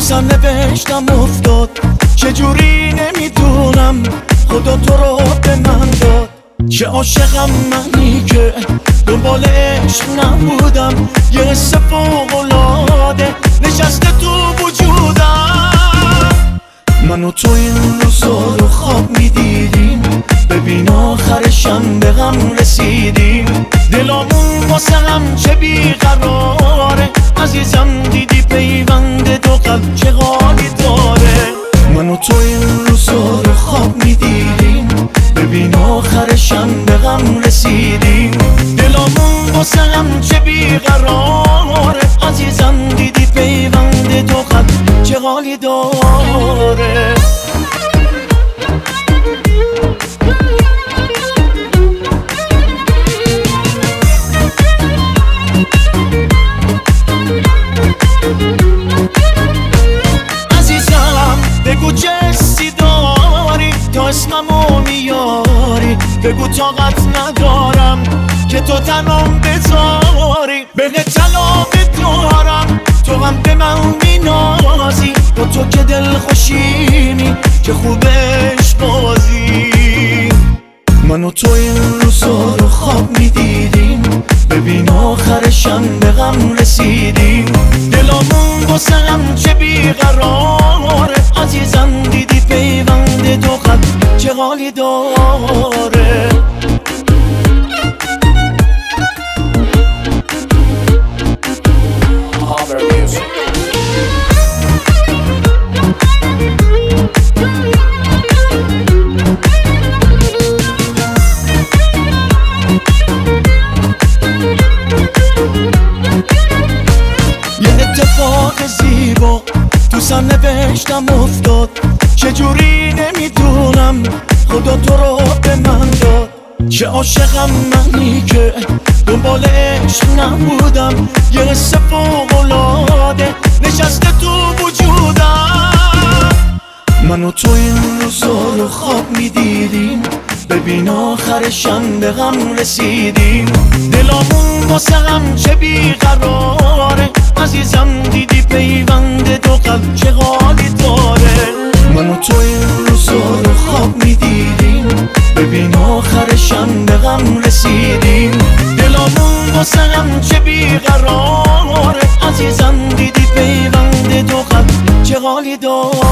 سرنوشتم افتاد چجوری نمیدونم، خدا تو رو به من داد. چه عاشقم منی که دنبال عشق نبودم، یه حس فوق‌العاده نشسته تو وجودم. من و تو این روزا رو خواب میدیدیم، ببین آخرشم به غم رسیدیم. دلامون واسه هم چه بیقراره، عزیزم دیدی پیوند دو قلب چه حالی داره. من و تو این روزا رو خواب میدیدیم، ببین آخرشم به غم رسیدیم. دلامون واسه هم چه بیقراره، عزیزم دیدی پیوند دو قلب چه حالی داره. بگو چه حسی داری تا اسممو میاری، بگو طاقت ندارم که تو تنم بذاری. بهت طلاق دارم تو هم به من مینازی، با تو که دل خوشینی که خوبش بازی. من و تو این روزا رو خواب میدیدیم، ببین آخرشم به غم رسیدیم. دلامون واسه هم چه بیقراره، عزیزم دیدی پیوند دو قلب چه حالی داره. اتفاق زیبا تو سرنوشتم افتاد چجوری نمیدونم، خدا تو رو به من داد. چه عاشقم منی که دنبال عشق نبودم، یه حس فوق‌العاده نشسته تو وجودم. من و تو این روزا رو خواب میدیدیم، ببین آخرشم به غم رسیدیم. دلامون واسه هم چه بیقراره، عزیزم دیدی پیوند دو قلب چه حالی داره. من و تو این روزا رو خواب میدیدیم، ببین آخرشم به غم رسیدیم. دلامون واسه هم چه بیقراره، عزیزم دیدی پیوند دو قلب چه حالی داره.